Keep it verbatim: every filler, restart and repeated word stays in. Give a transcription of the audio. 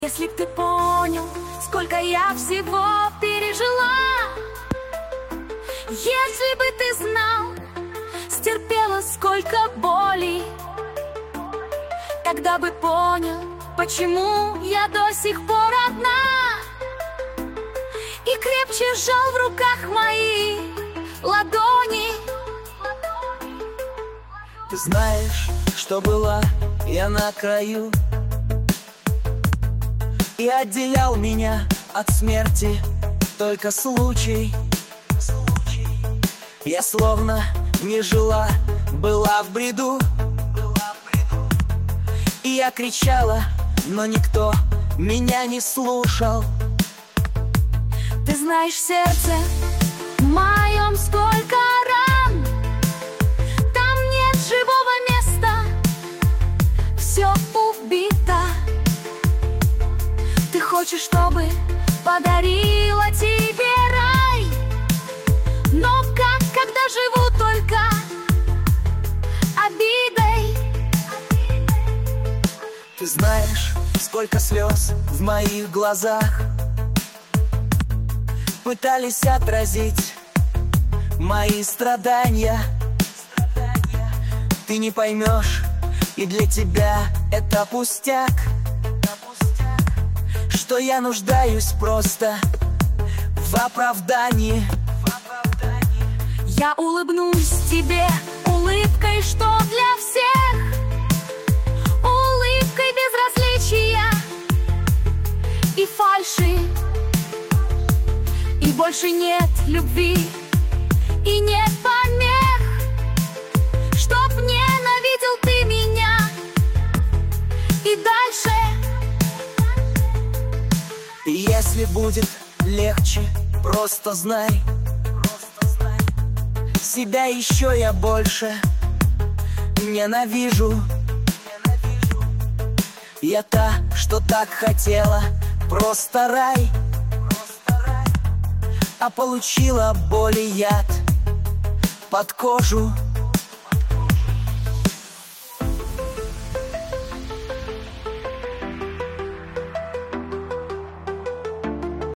Если б ты понял, сколько я всего пережила, если бы ты знал, стерпела сколько боли, тогда бы понял, почему я до сих пор одна, и крепче сжал в руках мои ладони. Ты знаешь, что была я на краю, и отделял меня от смерти только случай. Я словно не жила, была в бреду, и я кричала, но никто меня не слушал. Ты знаешь, сердце в моем сколько ран, там нет живого места, все убито. Ты хочешь, чтобы подарила тебе рай, но как, когда живу только обидой? Ты знаешь, сколько слез в моих глазах пытались отразить мои страдания. Ты не поймешь, и для тебя это пустяк, что я нуждаюсь просто в оправдании. Я улыбнусь тебе улыбкой, что для всех, улыбкой безразличия и фальши. И больше нет любви, и нет помех, чтоб ненавидел ты меня и дальше. И если будет легче, просто знай, себя еще я больше ненавижу. Я та, что так хотела, просто рай, а получила боль и яд под кожу.